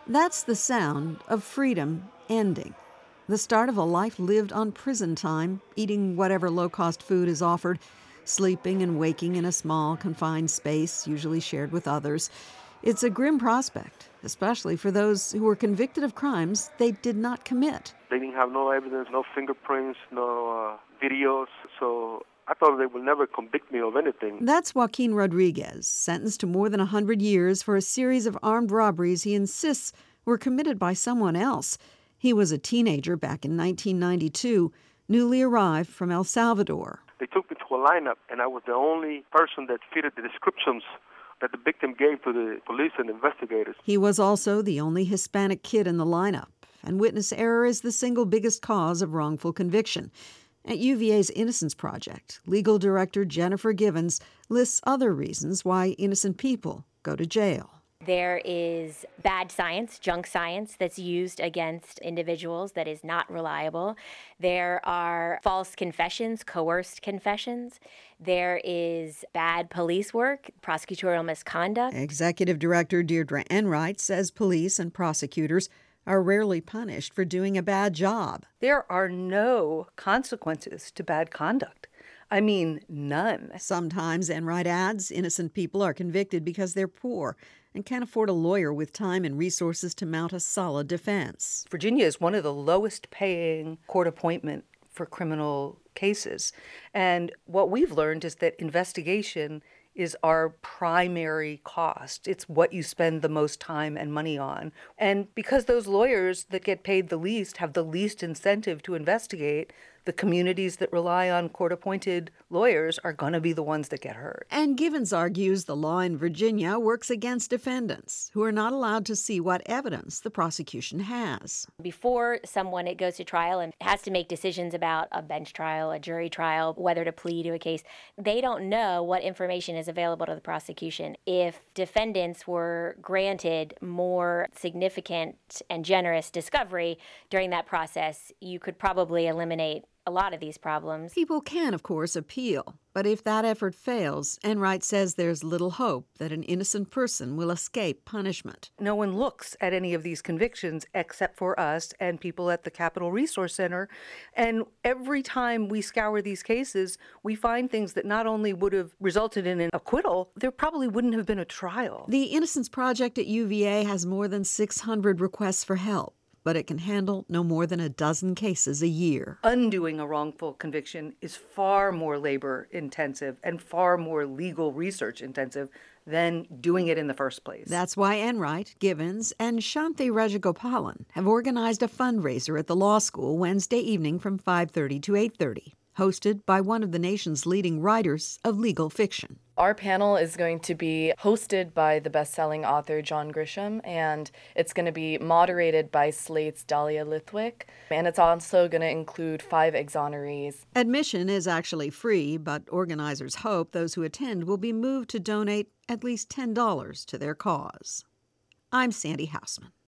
That's the sound of freedom ending. The start of a life lived on prison time, eating whatever low-cost food is offered, sleeping and waking in a small, confined space, usually shared with others. It's a grim prospect, especially for those who were convicted of crimes they did not commit. They didn't have no evidence, no fingerprints, no videos, so I thought they would never convict me of anything. That's Joaquin Rodriguez, sentenced to more than 100 years for a series of armed robberies he insists were committed by someone else. He was a teenager back in 1992, newly arrived from El Salvador. They took me to a lineup, and I was the only person that fitted the descriptions that the victim gave to the police and investigators. He was also the only Hispanic kid in the lineup, and witness error is the single biggest cause of wrongful conviction. At UVA's Innocence Project, legal director Jennifer Givens lists other reasons why innocent people go to jail. There is bad science, junk science, that's used against individuals that is not reliable. There are false confessions, coerced confessions. There is bad police work, prosecutorial misconduct. Executive Director Deirdre Enright says police and prosecutors are rarely punished for doing a bad job. There are no consequences to bad conduct. I mean, none. Sometimes, Enright adds, innocent people are convicted because they're poor and can't afford a lawyer with time and resources to mount a solid defense. Virginia is one of the lowest paying court appointment for criminal cases. And what we've learned is that investigation is our primary cost. It's what you spend the most time and money on. And because those lawyers that get paid the least have the least incentive to investigate, the communities that rely on court-appointed lawyers are going to be the ones that get hurt. And Givens argues the law in Virginia works against defendants, who are not allowed to see what evidence the prosecution has. Before someone goes to trial and has to make decisions about a bench trial, a jury trial, whether to plead to a case, they don't know what information is available to the prosecution. If defendants were granted more significant and generous discovery during that process, you could probably eliminate a lot of these problems. People can, of course, appeal, but if that effort fails, Enright says there's little hope that an innocent person will escape punishment. No one looks at any of these convictions except for us and people at the Capitol Resource Center. And every time we scour these cases, we find things that not only would have resulted in an acquittal, there probably wouldn't have been a trial. The Innocence Project at UVA has more than 600 requests for help, but it can handle no more than a dozen cases a year. Undoing a wrongful conviction is far more labor intensive and far more legal research intensive than doing it in the first place. That's why Enright, Givens, and Shanti Rajagopalan have organized a fundraiser at the law school Wednesday evening from 5:30 to 8:30, hosted by one of the nation's leading writers of legal fiction. Our panel is going to be hosted by the best-selling author John Grisham, and it's going to be moderated by Slate's Dahlia Lithwick, and it's also going to include 5 exonerees. Admission is actually free, but organizers hope those who attend will be moved to donate at least $10 to their cause. I'm Sandy Hausman.